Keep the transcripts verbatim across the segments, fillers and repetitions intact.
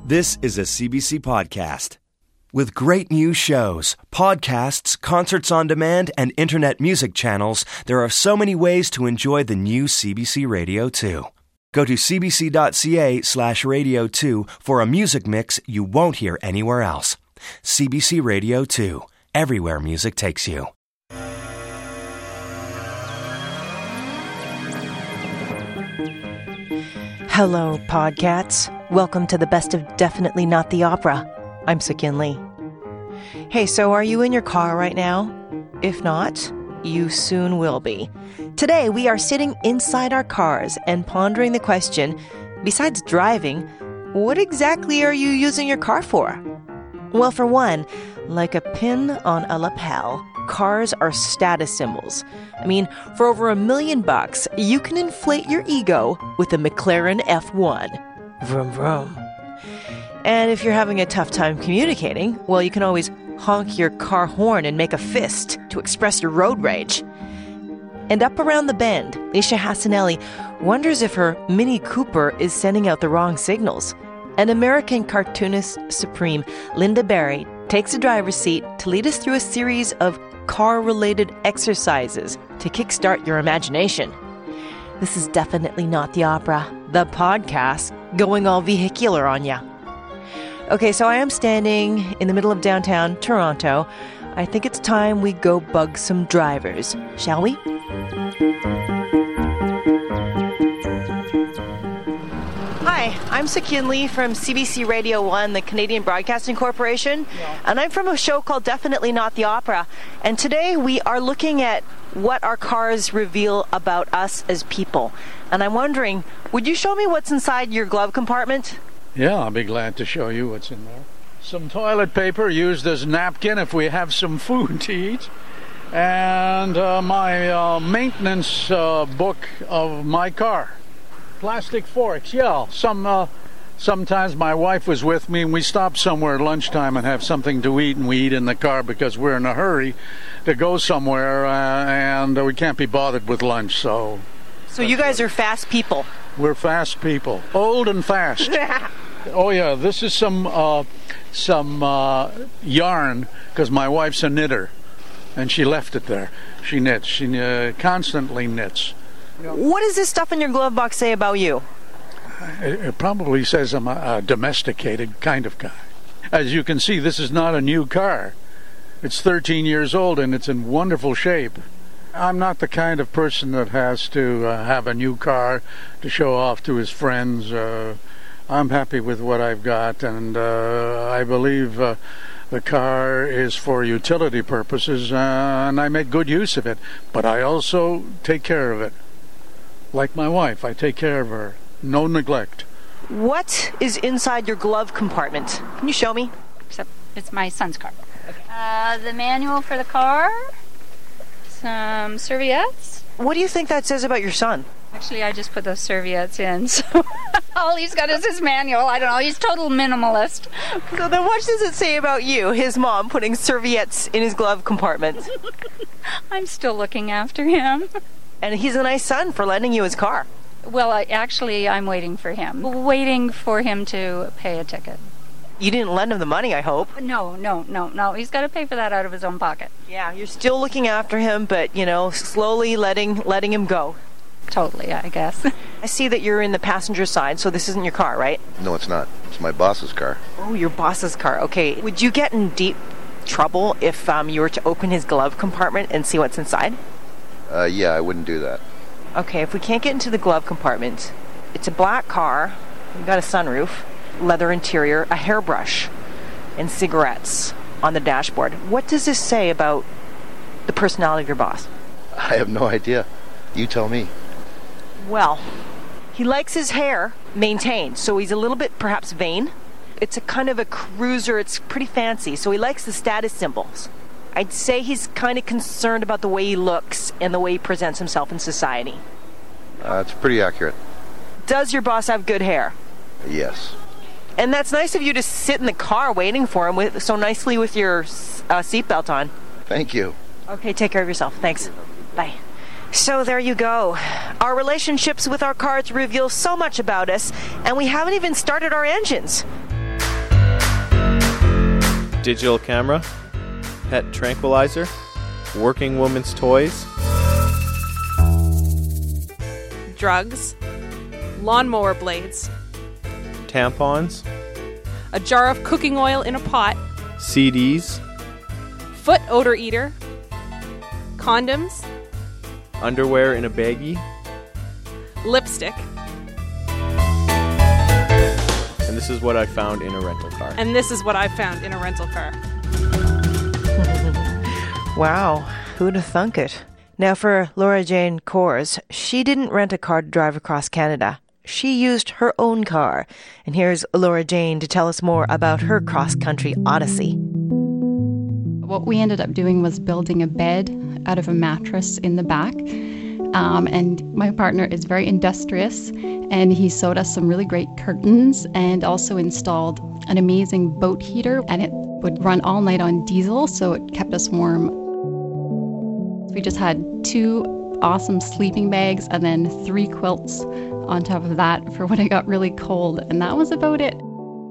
This is a C B C podcast. With great new shows, podcasts, concerts on demand, and internet music channels, there are so many ways to enjoy the new C B C Radio two. Go to cbc.ca slash radio 2 for a music mix you won't hear anywhere else. C B C Radio two, everywhere music takes you. Hello, Podcats. Welcome to the best of Definitely Not the Opera. I'm Sikin Lee. Hey, so are you in your car right now? If not, you soon will be. Today, we are sitting inside our cars and pondering the question, besides driving, what exactly are you using your car for? Well, for one, like a pin on a lapel, cars are status symbols. I mean, for over a million bucks, you can inflate your ego with a McLaren F one. Vroom, vroom. And if you're having a tough time communicating, well, you can always honk your car horn and make a fist to express your road rage. And up around the bend, Leisha Hassanelli wonders if her Mini Cooper is sending out the wrong signals. And American cartoonist supreme Linda Barry takes a driver's seat to lead us through a series of car-related exercises to kickstart your imagination. This is Definitely Not the Opera, the podcast going all vehicular on ya. Okay, so I am standing in the middle of downtown Toronto. I think it's time we go bug some drivers, shall we? Hi, I'm Sikin Lee from C B C Radio one, the Canadian Broadcasting Corporation, yeah. And I'm from a show called Definitely Not the Opera. And today we are looking at what our cars reveal about us as people. And I'm wondering, would you show me what's inside your glove compartment? Yeah, I'll be glad to show you what's in there. Some toilet paper used as napkin if we have some food to eat. And uh, my uh, maintenance uh, book of my car. Plastic forks, yeah. Some, uh, sometimes my wife was with me and we stopped somewhere at lunchtime and have something to eat, and we eat in the car because we're in a hurry to go somewhere uh, and we can't be bothered with lunch, so... So you guys are fast people. We're fast people. Old and fast. Oh, yeah, this is some, uh, some uh, yarn, because my wife's a knitter, and she left it there. She knits. She uh, constantly knits. What does this stuff in your glove box say about you? It, it probably says I'm a, a domesticated kind of guy. As you can see, this is not a new car. It's thirteen years old and it's in wonderful shape. I'm not the kind of person that has to uh, have a new car to show off to his friends. Uh, I'm happy with what I've got, and uh, I believe uh, the car is for utility purposes, uh, and I make good use of it. But I also take care of it. Like my wife, I take care of her. No neglect. What is inside your glove compartment? Can you show me? Except it's my son's car. Okay. Uh, the manual for the car, some serviettes. What do you think that says about your son? Actually, I just put those serviettes in, so all he's got is his manual. I don't know, he's total minimalist. So then what does it say about you, his mom, putting serviettes in his glove compartment? I'm still looking after him. And he's a nice son for lending you his car. Well, I, actually, I'm waiting for him. Waiting for him to pay a ticket. You didn't lend him the money, I hope. No, no, no, no. He's got to pay for that out of his own pocket. Yeah, you're still looking after him, but, you know, slowly letting letting him go. Totally, I guess. I see that you're in the passenger side, so this isn't your car, right? No, it's not. It's my boss's car. Oh, your boss's car. Okay. Would you get in deep trouble if um, you were to open his glove compartment and see what's inside? Uh, yeah, I wouldn't do that. Okay, if we can't get into the glove compartment, it's a black car, you've got a sunroof, leather interior, a hairbrush, and cigarettes on the dashboard. What does this say about the personality of your boss? I have no idea. You tell me. Well, he likes his hair maintained, so he's a little bit perhaps vain. It's a kind of a cruiser, it's pretty fancy, so he likes the status symbols. I'd say he's kind of concerned about the way he looks and the way he presents himself in society. Uh, it's pretty accurate. Does your boss have good hair? Yes. And that's nice of you to sit in the car waiting for him with, so nicely with your uh, seatbelt on. Thank you. Okay, take care of yourself. Thanks. Bye. So there you go. Our relationships with our cars reveal so much about us, and we haven't even started our engines. digital camera, pet tranquilizer, working woman's toys, drugs, lawnmower blades, tampons, a jar of cooking oil in a pot, C Ds, foot odor eater, condoms, underwear in a baggie, lipstick. And this is what I found in a rental car. And this is what I found in a rental car. Wow, who'd have thunk it? Now for Laura Jane Coors, she didn't rent a car to drive across Canada. She used her own car. And here's Laura Jane to tell us more about her cross-country odyssey. What we ended up doing was building a bed out of a mattress in the back. Um, and my partner is very industrious, and he sewed us some really great curtains and also installed an amazing boat heater, and it would run all night on diesel, so it kept us warm. We just had two awesome sleeping bags and then three quilts on top of that for when it got really cold, and that was about it.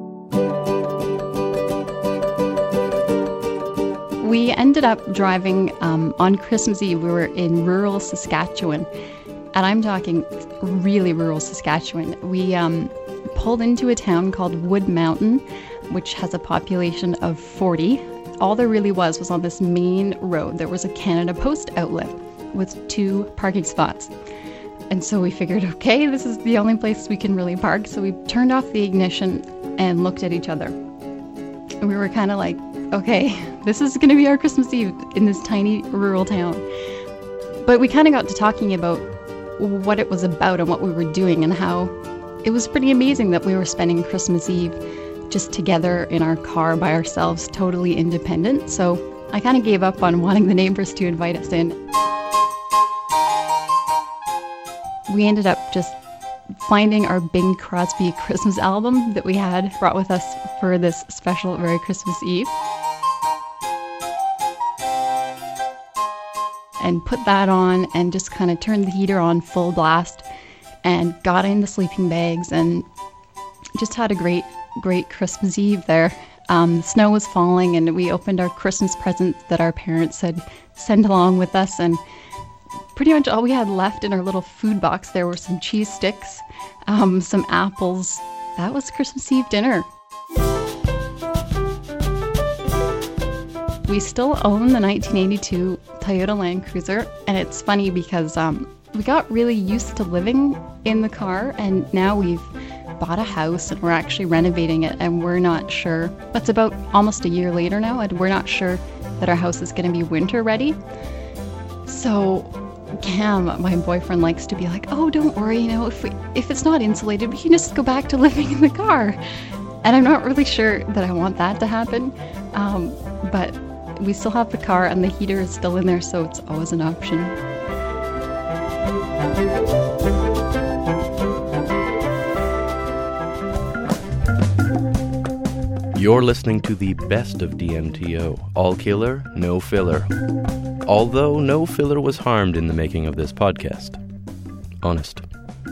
We ended up driving um, on Christmas Eve. We were in rural Saskatchewan, and I'm talking really rural Saskatchewan. We um, pulled into a town called Wood Mountain, which has a population of forty. All there really was was on this main road, there was a Canada Post outlet with two parking spots. And so we figured, okay, this is the only place we can really park. So we turned off the ignition and looked at each other. And we were kind of like, okay, this is going to be our Christmas Eve in this tiny rural town. But we kind of got to talking about what it was about and what we were doing and how it was pretty amazing that we were spending Christmas Eve just together in our car by ourselves, totally independent. So I kind of gave up on wanting the neighbors to invite us in. We ended up just finding our Bing Crosby Christmas album that we had brought with us for this special Merry Christmas Eve. And put that on and just kind of turned the heater on full blast and got in the sleeping bags and just had a great, great Christmas Eve there. Um, the snow was falling and we opened our Christmas presents that our parents had sent along with us, and pretty much all we had left in our little food box there were some cheese sticks, um, some apples. That was Christmas Eve dinner. We still own the nineteen eighty-two Toyota Land Cruiser, and it's funny because um, we got really used to living in the car, and now we've bought a house and we're actually renovating it, and we're not sure. That's about almost a year later now, and we're not sure that our house is going to be winter ready. So Cam, my boyfriend, likes to be like, oh, don't worry, you know, if we, if it's not insulated, we can just go back to living in the car. And I'm not really sure that I want that to happen, um, but we still have the car and the heater is still in there, so it's always an option. You're listening to the best of D M T O. All killer, no filler. Although no filler was harmed in the making of this podcast. Honest.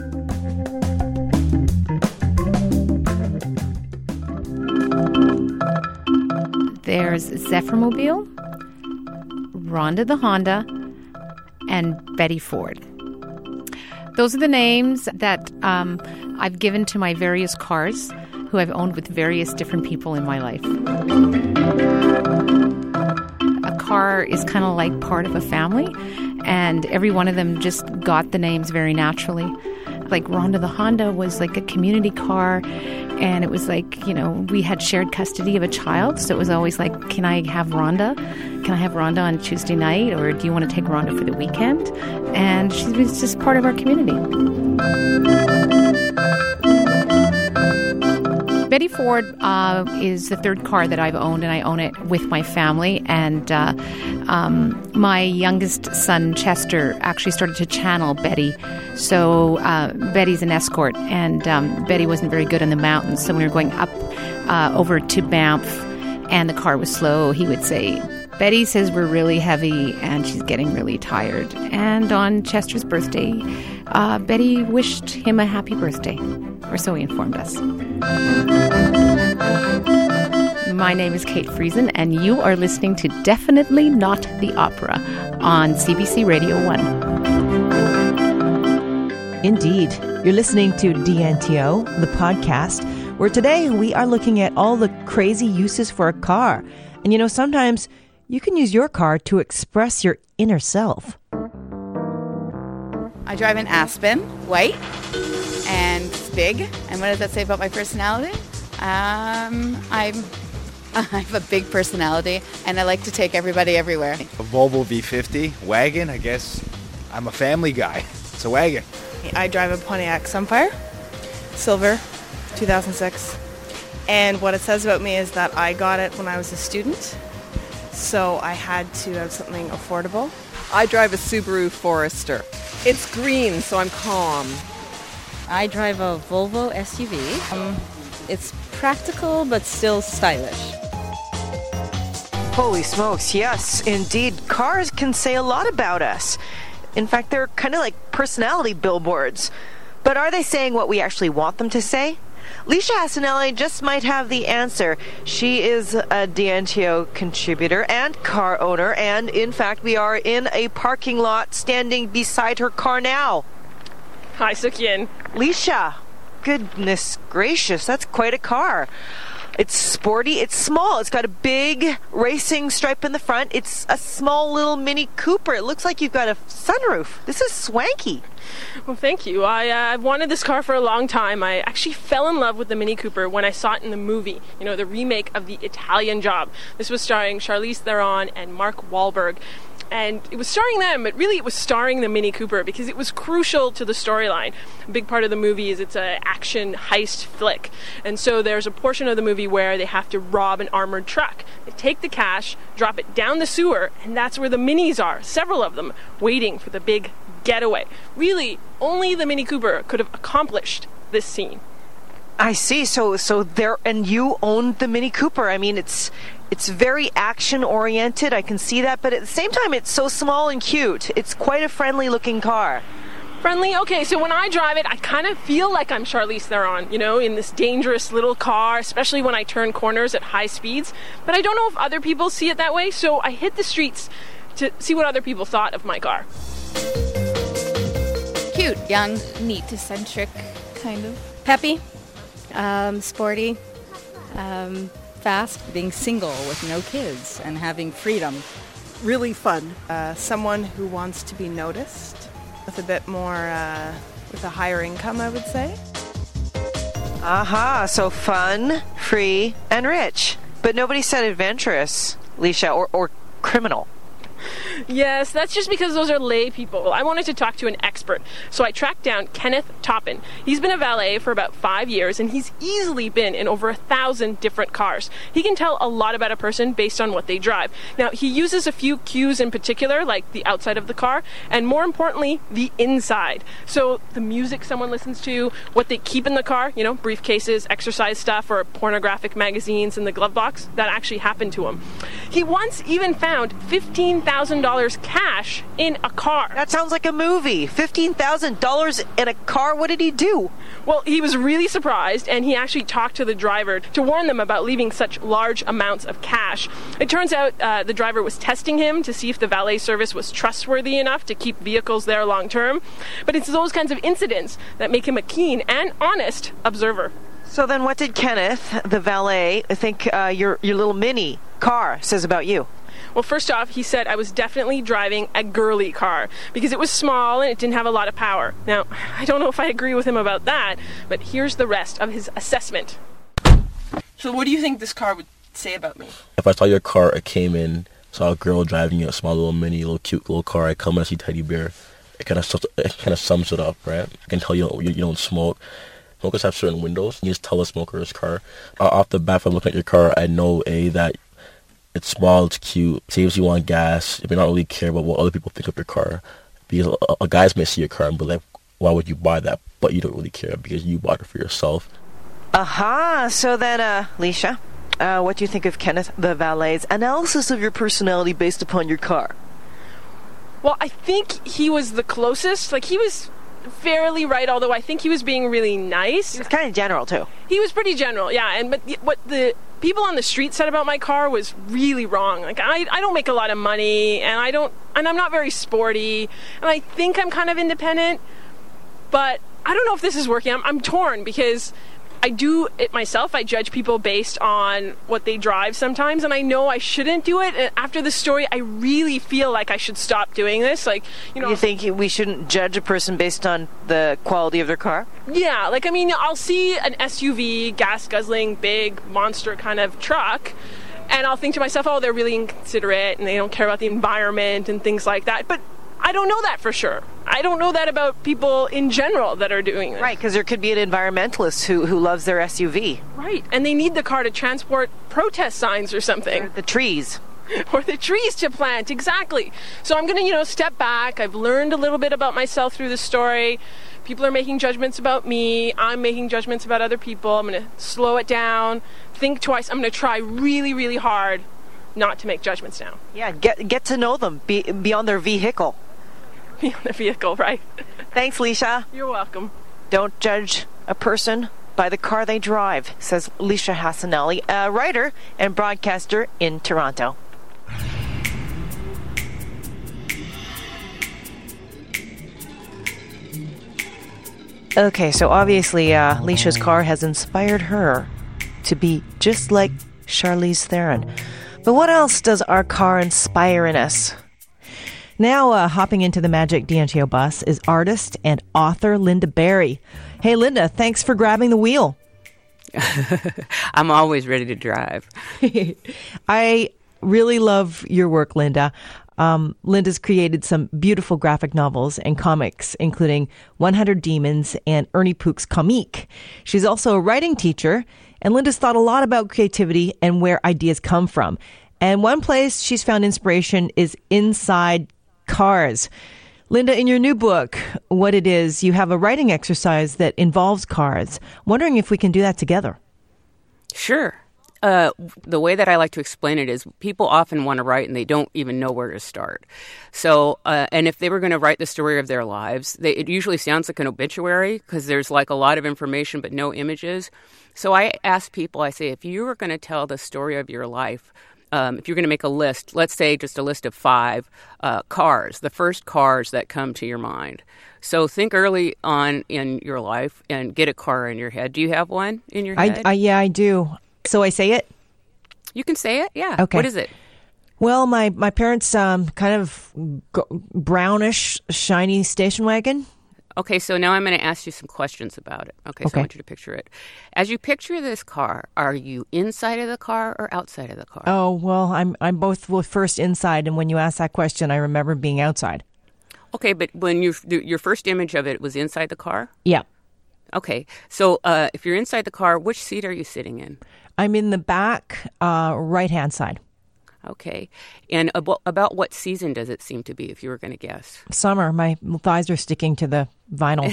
There's Zephyrmobile, Rhonda the Honda, and Betty Ford. Those are the names that um, I've given to my various cars, who I've owned with various different people in my life. A car is kind of like part of a family, and every one of them just got the names very naturally. Like Rhonda the Honda was like a community car, and it was like, you know, we had shared custody of a child, so it was always like, can I have Rhonda? Can I have Rhonda on Tuesday night, or do you want to take Rhonda for the weekend? And she was just part of our community. Betty Ford uh, is the third car that I've owned, and I own it with my family. And uh, um, my youngest son, Chester, actually started to channel Betty. So uh, Betty's an escort, and um, Betty wasn't very good in the mountains. So when we were going up uh, over to Banff, and the car was slow, he would say, Betty says we're really heavy, and she's getting really tired. And on Chester's birthday, uh, Betty wished him a happy birthday, or so he informed us. My name is Kate Friesen, and you are listening to Definitely Not the Opera on C B C Radio one. Indeed. You're listening to D N T O, the podcast, where today we are looking at all the crazy uses for a car. And you know, sometimes you can use your car to express your inner self. I drive an Aspen, white, and it's big. And what does that say about my personality? Um, I'm, I have a big personality, and I like to take everybody everywhere. A Volvo V fifty wagon, I guess. I'm a family guy. It's a wagon. I drive a Pontiac Sunfire, silver, two thousand six. And what it says about me is that I got it when I was a student, so I had to have something affordable. I drive a Subaru Forester. It's green, so I'm calm. I drive a Volvo S U V. Um, it's practical, but still stylish. Holy smokes, yes, indeed. Cars can say a lot about us. In fact, they're kind of like personality billboards. But are they saying what we actually want them to say? Leisha Hassanelli just might have the answer. She is a D N T O contributor and car owner, and in fact, we are in a parking lot standing beside her car now. Hi, Sukyin. Leisha, goodness gracious, that's quite a car. It's sporty, it's small, it's got a big racing stripe in the front. It's a small little Mini Cooper. It looks like you've got a sunroof. This is swanky. Well, thank you. I, uh, I've wanted this car for a long time. I actually fell in love with the Mini Cooper when I saw it in the movie, you know, the remake of The Italian Job. This was starring Charlize Theron and Mark Wahlberg. And it was starring them, but really it was starring the Mini Cooper because it was crucial to the storyline. A big part of the movie is it's an action heist flick. And so there's a portion of the movie where they have to rob an armored truck. They take the cash, drop it down the sewer, and that's where the Minis are, several of them, waiting for the big getaway. Really, only the Mini Cooper could have accomplished this scene. I see. So so there, and you owned the Mini Cooper. I mean, it's it's very action oriented. I can see that, but at the same time, it's so small and cute. It's quite a friendly looking car. Friendly? Okay, so when I drive it, I kind of feel like I'm Charlize Theron, you know, in this dangerous little car, especially when I turn corners at high speeds. But I don't know if other people see it that way, so I hit the streets to see what other people thought of my car. Cute, young, neat, eccentric, kind of. Peppy. Um, sporty, um, fast, being single with no kids and having freedom. Really fun. Uh, someone who wants to be noticed with a bit more, uh, with a higher income, I would say. Aha, so fun, free, and rich. But nobody said adventurous, Leisha, or, or criminal. Yes, that's just because those are lay people. I wanted to talk to an expert, so I tracked down Kenneth Toppin. He's been a valet for about five years, and he's easily been in over a thousand different cars. He can tell a lot about a person based on what they drive. Now, he uses a few cues in particular, like the outside of the car, and more importantly, the inside. So the music someone listens to, what they keep in the car, you know, briefcases, exercise stuff, or pornographic magazines in the glove box, that actually happened to him. He once even found fifteen thousand dollars cash in a car. That sounds like a movie. fifteen thousand dollars in a car? What did he do? Well, he was really surprised, and he actually talked to the driver to warn them about leaving such large amounts of cash. It turns out uh, the driver was testing him to see if the valet service was trustworthy enough to keep vehicles there long term. But it's those kinds of incidents that make him a keen and honest observer. So then what did Kenneth, the valet, think uh, your, your little Mini car says about you? Well, first off, he said I was definitely driving a girly car because it was small and it didn't have a lot of power. Now, I don't know if I agree with him about that, but here's the rest of his assessment. So what do you think this car would say about me? If I saw your car, I came in, saw a girl driving a small little Mini, little cute little car, I come and I see Teddy Bear. It kind of it kind of sums it up, right? I can tell you you, you don't smoke. Smokers have certain windows. You just tell a smoker's car. Uh, off the bat, if I'm looking at your car, I know A, that it's small, it's cute, saves you on gas. You may not really care about what other people think of your car. Because uh, uh, guys may see your car and be like, why would you buy that? But you don't really care because you bought it for yourself. Aha, so then, uh, Leisha, uh, what do you think of Kenneth the valet's analysis of your personality based upon your car? Well, I think he was the closest. Like, he was fairly right, although I think he was being really nice. He was kind of general, too. He was pretty general, yeah. And but what the people on the street said about my car was really wrong. Like, I, I don't make a lot of money, and I don't, and I'm not very sporty, and I think I'm kind of independent, but I don't know if this is working. I'm, I'm torn because I do it myself. I judge people based on what they drive sometimes, and I know I shouldn't do it. And after the story, I really feel like I should stop doing this. Like, you know, you think we shouldn't judge a person based on the quality of their car? Yeah, like, I mean, I'll see an S U V, gas-guzzling, big, monster kind of truck, and I'll think to myself, oh, they're really inconsiderate, and they don't care about the environment and things like that. But I don't know that for sure. I don't know that about people in general that are doing this. Right, because there could be an environmentalist who, who loves their S U V. Right, and they need the car to transport protest signs or something. Or the trees. Or the trees to plant, exactly. So I'm going to, you know, step back. I've learned a little bit about myself through the story. People are making judgments about me. I'm making judgments about other people. I'm going to slow it down, think twice. I'm going to try really, really hard not to make judgments now. Yeah, get get to know them be, beyond their vehicle. Beyond their vehicle, right. Thanks, Leisha. You're welcome. Don't judge a person by the car they drive, says Leisha Hassanelli, a writer and broadcaster in Toronto. Okay, so obviously uh, Leisha's car has inspired her to be just like Charlize Theron. But what else does our car inspire in us? Now, uh, hopping into the Magic D M T O bus is artist and author Linda Barry. Hey, Linda, thanks for grabbing the wheel. I'm always ready to drive. I really love your work, Linda. Um, Linda's created some beautiful graphic novels and comics, including one hundred Demons and Ernie Pook's Comique. She's also a writing teacher, and Linda's thought a lot about creativity and where ideas come from. And one place she's found inspiration is inside cars. Linda, in your new book, What It Is, you have a writing exercise that involves cars. Wondering if we can do that together. Sure. Uh, the way that I like to explain it is people often want to write and they don't even know where to start. So, uh, and if they were going to write the story of their lives, they, it usually sounds like an obituary because there's like a lot of information but no images. So I ask people, I say, if you were going to tell the story of your life, Um, if you're going to make a list, let's say just a list of five uh, cars, the first cars that come to your mind. So think early on in your life and get a car in your head. Do you have one in your head? I, I, yeah, I do. So I say it? You can say it, yeah. Okay. What is it? Well, my, my parents' um, kind of g- brownish, shiny station wagon. Okay, so now I'm going to ask you some questions about it. Okay, so okay. I want you to picture it. As you picture this car, are you inside of the car or outside of the car? Oh, well, I'm I'm both well, first inside, and when you asked that question, I remember being outside. Okay, but when you your first image of it was inside the car? Yeah. Okay, so uh, if you're inside the car, which seat are you sitting in? I'm in the back uh, right-hand side. Okay. And about, about what season does it seem to be, if you were going to guess? Summer. My thighs are sticking to the vinyl.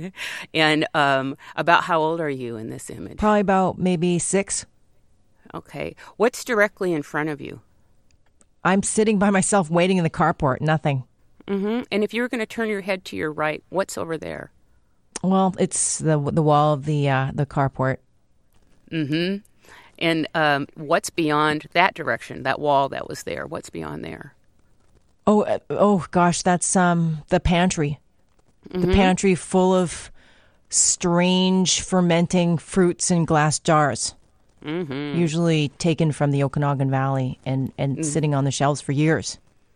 And um, about how old are you in this image? Probably about maybe six. Okay. What's directly in front of you? I'm sitting by myself waiting in the carport. Nothing. Mm-hmm. And if you were going to turn your head to your right, what's over there? Well, it's the the wall of the uh, the carport. Mm-hmm. And um, what's beyond that direction, that wall that was there? What's beyond there? Oh, uh, oh gosh, that's um the pantry. Mm-hmm. The pantry full of strange fermenting fruits in glass jars. Mm-hmm. Usually taken from the Okanagan Valley and, and mm. sitting on the shelves for years.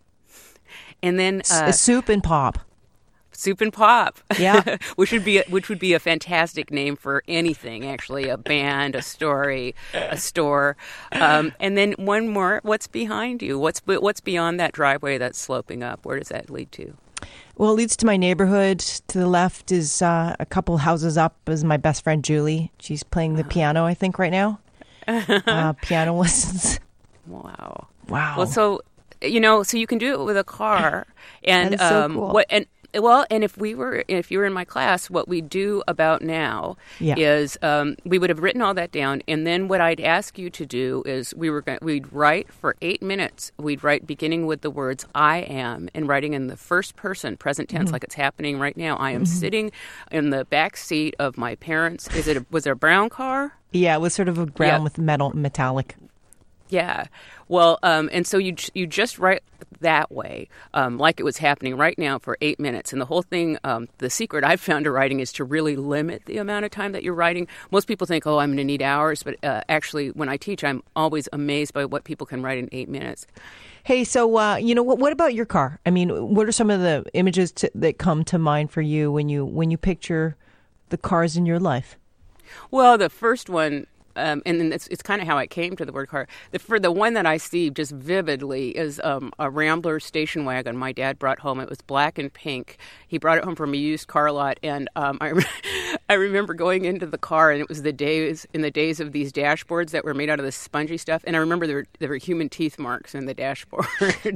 And then uh, S- soup and pop. Soup and Pop, yeah, which would be a, which would be a fantastic name for anything. Actually, a band, a story, a store, um, and then one more. What's behind you? What's what's beyond that driveway that's sloping up? Where does that lead to? Well, it leads to my neighborhood. To the left is uh, a couple houses up is my best friend Julie. She's playing the piano, I think, right now. Uh, piano lessons. Wow. Wow. Well, so you know, so you can do it with a car, and that is so um, cool. what and. Well, and if we were, if you were in my class, what we do about now Yeah. is um, we would have written all that down, and then what I'd ask you to do is we were going, we'd write for eight minutes. We'd write beginning with the words "I am" and writing in the first person, present tense, Mhm. like it's happening right now. I am Mhm. sitting in the back seat of my parents. Is it? A, was it a brown car? Yeah, it was sort of a brown Yeah. with metal metallic. Yeah. Well, um, and so you j- you just write that way, um, like it was happening right now for eight minutes. And the whole thing, um, the secret I've found to writing is to really limit the amount of time that you're writing. Most people think, oh, I'm going to need hours. But uh, actually, when I teach, I'm always amazed by what people can write in eight minutes. Hey, so, uh, you know, what, what about your car? I mean, what are some of the images to, that come to mind for you when you when you picture the cars in your life? Well, the first one, um, and then it's, it's kind of how I came to the word car. The, for the one that I see just vividly is um, a Rambler station wagon my dad brought home. It was black and pink. He brought it home from a used car lot, and um, I, I remember going into the car, and it was the days in the days of these dashboards that were made out of this spongy stuff. And I remember there were, there were human teeth marks in the dashboard.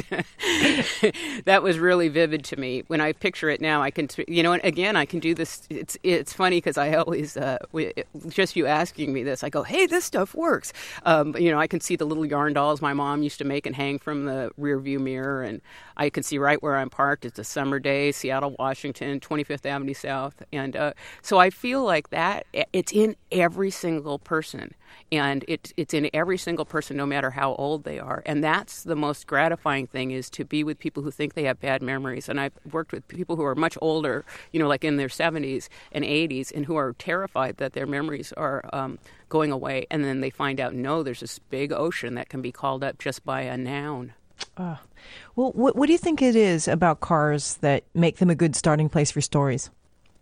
That was really vivid to me. When I picture it now, I can, you know, and again, I can do this. It's it's funny because I always, uh, we, just you asking me this, I go, hey, this stuff works. Um, you know, I can see the little yarn dolls my mom used to make and hang from the rear view mirror, and I can see right where I'm parked. It's a summer day, Seattle, Washington, twenty-fifth Avenue South. And uh, so I feel like that, it's in every single person. And it, it's in every single person, no matter how old they are. And that's the most gratifying thing, is to be with people who think they have bad memories. And I've worked with people who are much older, you know, like in their seventies and eighties, and who are terrified that their memories are um, going away. And then they find out, no, there's this big ocean that can be called up just by a noun. Uh, well, what, what do you think it is about cars that make them a good starting place for stories?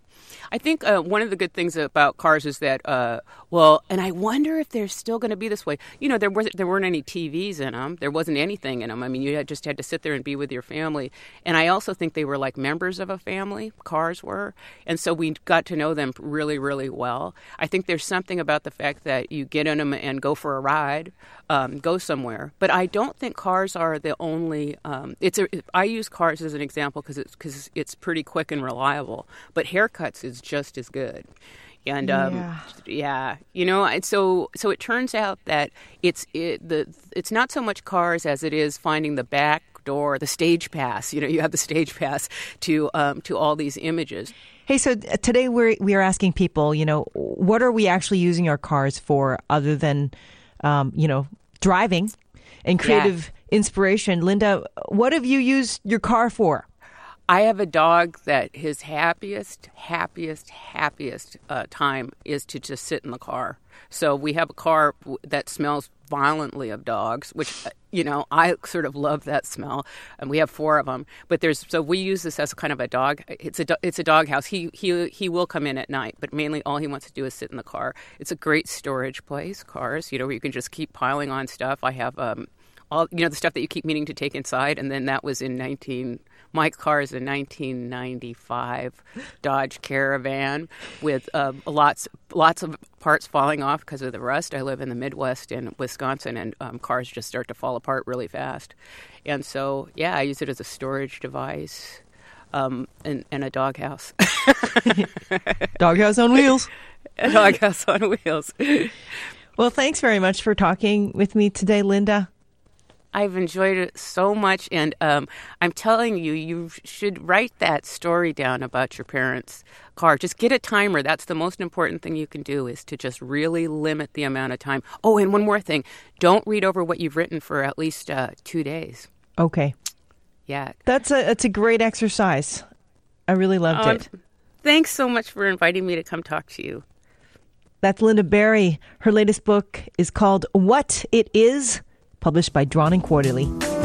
I think uh, one of the good things about cars is that, uh, well, and I wonder if they're still going to be this way. You know, there was there weren't any T Vs in them. There wasn't anything in them. I mean, you had, just had to sit there and be with your family. And I also think they were like members of a family, cars were. And so we got to know them really, really well. I think there's something about the fact that you get in them and go for a ride, um, go somewhere. But I don't think cars are the only, um, it's a, I use cars as an example because it's, cause it's pretty quick and reliable. But haircuts is just as good. And um, Yeah. yeah, you know, and so so it turns out that it's it, the it's not so much cars as it is finding the back door, the stage pass. You know, you have the stage pass to um, to all these images. Hey, so today we're we are asking people, you know, what are we actually using our cars for other than, um, you know, driving and creative inspiration? Linda, what have you used your car for? I have a dog that his happiest, happiest, happiest uh, time is to just sit in the car. So we have a car w- that smells violently of dogs, which, uh, you know, I sort of love that smell. And we have four of them. But there's so we use this as kind of a dog. It's a do- it's a dog house. He he he will come in at night, but mainly all he wants to do is sit in the car. It's a great storage place. Cars, you know, where you can just keep piling on stuff. I have um all you know the stuff that you keep meaning to take inside, and then that was in nineteen. My car is a nineteen ninety-five Dodge Caravan with uh, lots lots of parts falling off because of the rust. I live in the Midwest in Wisconsin, and um, cars just start to fall apart really fast. And so, yeah, I use it as a storage device um, and, and a doghouse. Doghouse on wheels. A doghouse on wheels. Well, thanks very much for talking with me today, Linda. I've enjoyed it so much, and um, I'm telling you, you should write that story down about your parents' car. Just get a timer. That's the most important thing you can do, is to just really limit the amount of time. Oh, and one more thing. Don't read over what you've written for at least uh, two days. Okay. Yeah. That's a, that's a great exercise. I really loved Oh, it. Thanks so much for inviting me to come talk to you. That's Linda Barry. Her latest book is called What It Is, published by Drawn and Quarterly.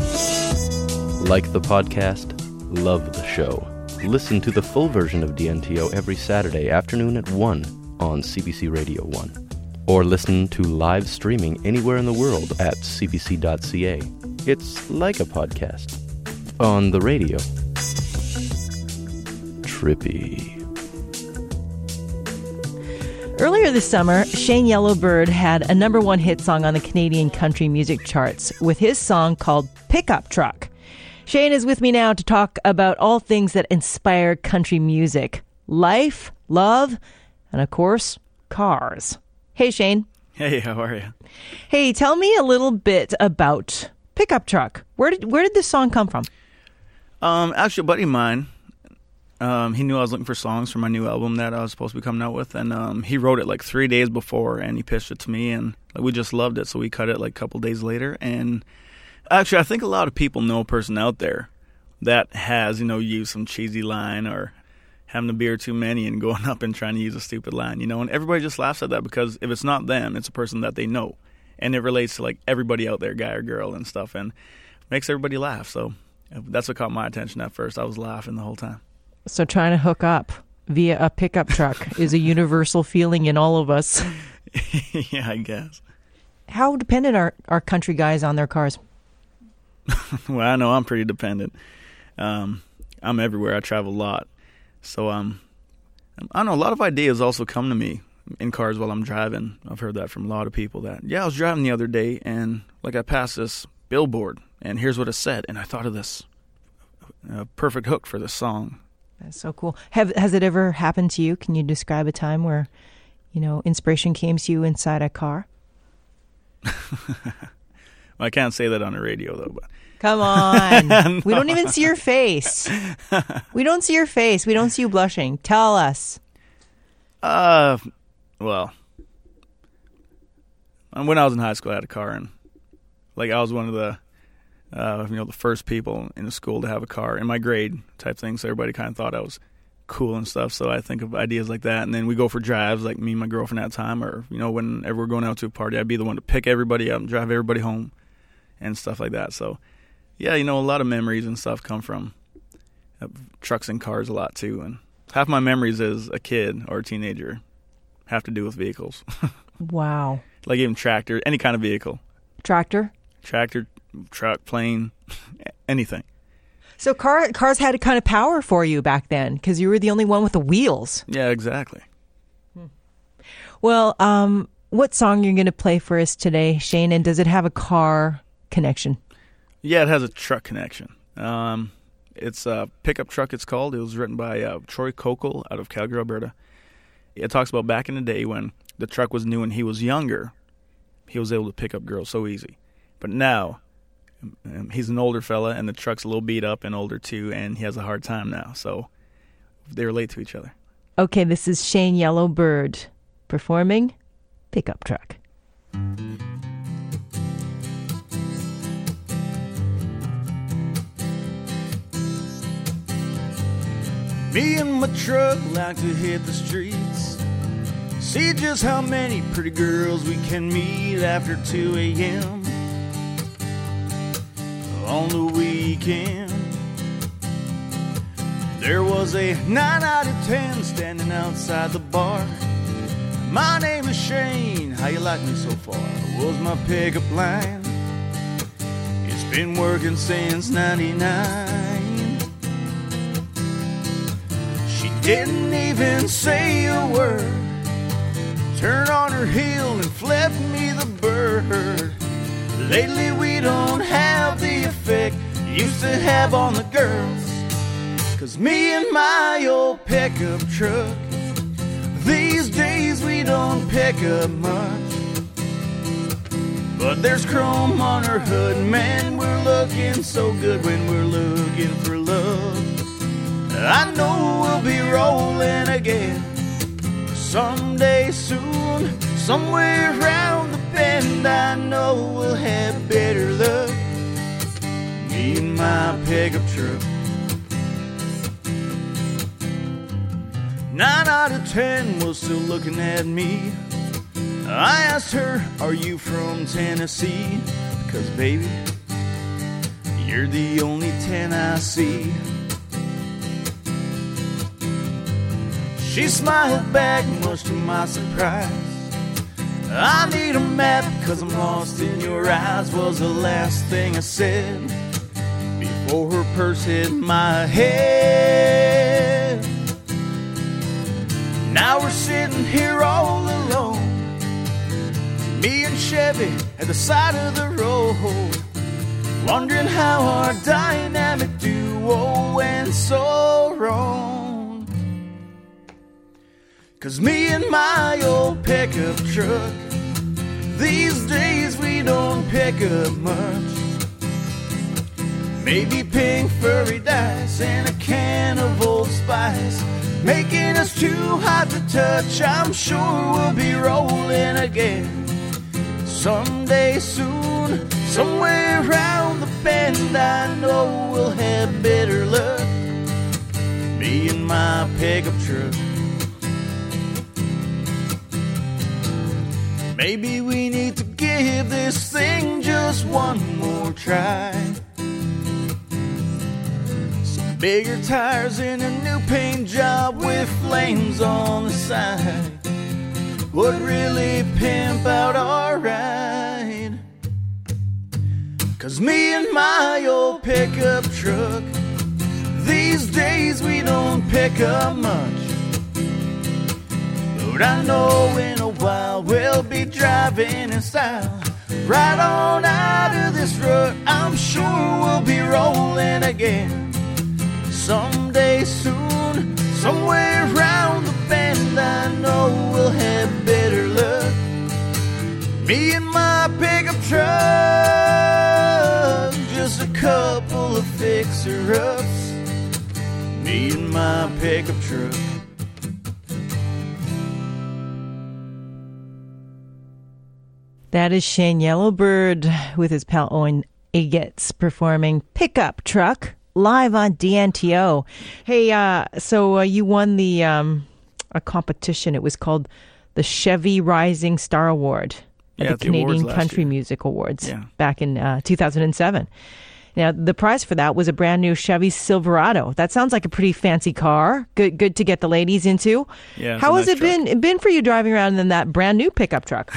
Like the podcast, love the show. Listen to the full version of D N T O every Saturday afternoon at one on C B C Radio one. Or listen to live streaming anywhere in the world at c b c dot c a. It's like a podcast. On the radio. Trippy. Earlier this summer, Shane Yellowbird had a number one hit song on the Canadian country music charts with his song called Pickup Truck. Shane is with me now to talk about all things that inspire country music. Life, love, and of course, cars. Hey, Shane. Hey, how are you? Hey, tell me a little bit about Pickup Truck. Where did where did this song come from? Um, actually, a buddy of mine, um, he knew I was looking for songs for my new album that I was supposed to be coming out with, and um, he wrote it like three days before, and he pitched it to me, and like, we just loved it, so we cut it like a couple days later. And actually, I think a lot of people know a person out there that has, you know, used some cheesy line or having a beer too many and going up and trying to use a stupid line, you know, and everybody just laughs at that because if it's not them, it's a person that they know, and it relates to like everybody out there, guy or girl and stuff, and makes everybody laugh. So that's what caught my attention at first. I was laughing the whole time. So trying to hook up via a pickup truck is a universal feeling in all of us. Yeah, I guess. How dependent are, are country guys on their cars? Well, I know I'm pretty dependent. Um, I'm everywhere. I travel a lot. So um, I don't know, a lot of ideas also come to me in cars while I'm driving. I've heard that from a lot of people that, yeah, I was driving the other day and like I passed this billboard and here's what it said. And I thought of this uh, perfect hook for this song. That's so cool. Have, has it ever happened to you? Can you describe a time where, you know, inspiration came to you inside a car? Well, I can't say that on the radio though, but. Come on. No. We don't even see your face. We don't see your face. We don't see you blushing. Tell us. Uh, well, when I was in high school, I had a car, and like I was one of the, uh, you know, the first people in the school to have a car in my grade type thing. So everybody kind of thought I was cool and stuff. So I think of ideas like that, and then we go for drives, like me and my girlfriend at the time, or you know, whenever we're going out to a party, I'd be the one to pick everybody up and drive everybody home, and stuff like that. So. Yeah, you know, a lot of memories and stuff come from uh, trucks and cars a lot, too. And half my memories as a kid or a teenager have to do with vehicles. Wow. Like even tractor, any kind of vehicle. Tractor? Tractor, truck, plane, anything. So car, cars had a kind of power for you back then because you were the only one with the wheels. Yeah, exactly. Hmm. Well, um, what song are you going to play for us today, Shane? And does it have a car connection? Yeah, it has a truck connection. Um, it's a pickup truck, it's called. It was written by uh, Troy Kokel out of Calgary, Alberta. It talks about back in the day when the truck was new and he was younger, he was able to pick up girls so easy. But now, um, he's an older fella and the truck's a little beat up and older too, and he has a hard time now. So they relate to each other. Okay, this is Shane Yellowbird performing Pickup Truck. Me and my truck like to hit the streets, see just how many pretty girls we can meet after two a.m. on the weekend. There was a nine out of ten standing outside the bar. My name is Shane, how you like me so far? Was my pickup line. It's been working since ninety-nine. Didn't even say a word. Turned on her heel and flipped me the bird. Lately we don't have the effect used to have on the girls. Cause me and my old pickup truck, these days we don't pick up much. But there's chrome on her hood, man, we're looking so good when we're looking for love. I know we'll be rolling again someday soon, somewhere around the bend. I know we'll have better luck, me and my pickup truck. Nine out of ten was still looking at me. I asked her, are you from Tennessee? Because baby, you're the only ten I see. She smiled back, much to my surprise. I need a map, cause I'm lost in your eyes, was the last thing I said before her purse hit my head. Now we're sitting here all alone, me and Chevy at the side of the road. wondering how our dynamic duo went so wrong. 'Cause me and my old pickup truck, these days we don't pick up much. Maybe pink furry dice and a can of Old Spice, making us too hot to touch. I'm sure we'll be rolling again someday soon, somewhere around the bend. I know we'll have better luck, me and my pickup truck. Maybe we need to give this thing just one more try. Bigger tires and a new paint job with flames on the side would really pimp out our ride. 'Cause me and my old pickup truck, these days we don't pick up much. But I know in a while we'll be driving in style right on out of this rut. I'm sure we'll be rolling again someday soon, somewhere around the bend. I know we'll have better luck, me and my pickup truck. Just a couple of fixer-ups, me and my pickup truck. That is Shane Yellowbird with his pal Owen Egetz performing Pickup Truck live on D N T O. Hey, uh, so uh, you won the um, a competition. It was called the Chevy Rising Star Award at Yeah, the at the Canadian awards last Country year. Music Awards Yeah. back in uh, two thousand seven. Now, the prize for that was a brand new Chevy Silverado. That sounds like a pretty fancy car. Good, good to get the ladies into. Yeah, it's How a has nice it been been for you driving around in that brand new pickup truck?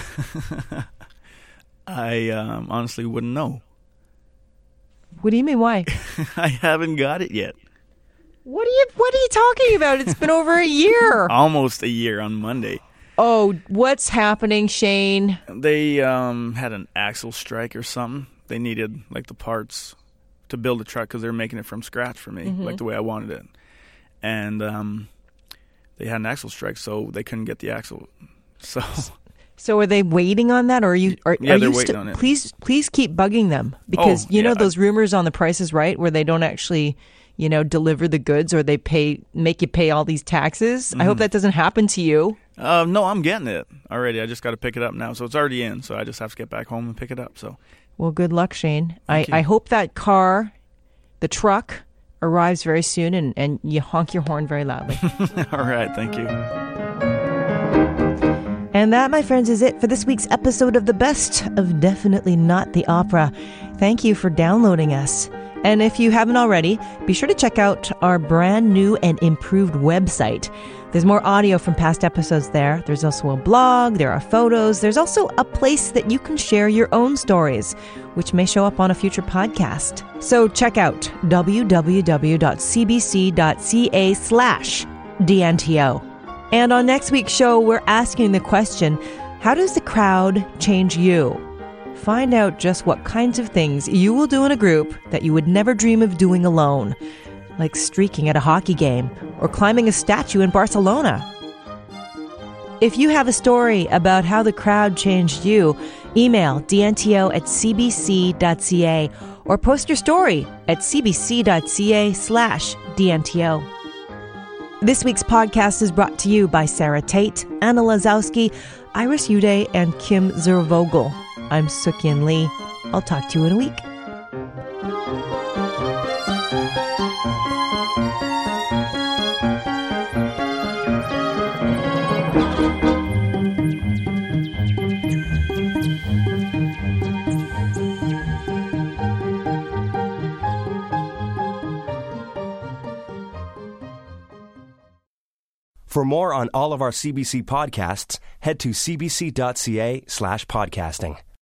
I um, honestly wouldn't know. What do you mean? Why? I haven't got it yet. What are you What are you talking about? It's been over a year. Almost a year on Monday. Oh, what's happening, Shane? They um, had an axle strike or something. They needed like the parts to build the truck because they were making it from scratch for me, Mhm. like the way I wanted it. And um, they had an axle strike, so they couldn't get the axle. So So are they waiting on that, or are you? Are, Yeah, are they're you waiting on it. Please, please keep bugging them because Oh, you know yeah, those rumors on The Price is Right where they don't actually, you know, deliver the goods or they pay make you pay all these taxes. I hope Mhm. that doesn't happen to you. uh, no, I'm getting it already. I just got to pick it up now, so it's already in. So I just have to get back home and pick it up. So Well, good luck, Shane. I, Thank you. I hope that car, the truck, arrives very soon and, and you honk your horn very loudly. all right, thank you. And that, my friends, is it for this week's episode of The Best of Definitely Not the Opera. Thank you for downloading us. And if you haven't already, be sure to check out our brand new and improved website. There's more audio from past episodes there. There's also a blog, there are photos, there's also a place that you can share your own stories, which may show up on a future podcast. So check out www.cbc.ca slash DNTO. And on next week's show, we're asking the question, how does the crowd change you? Find out just what kinds of things you will do in a group that you would never dream of doing alone, like streaking at a hockey game or climbing a statue in Barcelona. If you have a story about how the crowd changed you, email dnto at cbc.ca or post your story at cbc.ca slash dnto. This week's podcast is brought to you by Sarah Tate, Anna Lazowski, Iris Uday, and Kim Zervogel. I'm Sukyin Lee. I'll talk to you in a week. For more on all of our C B C podcasts, head to cbc.ca slash podcasting.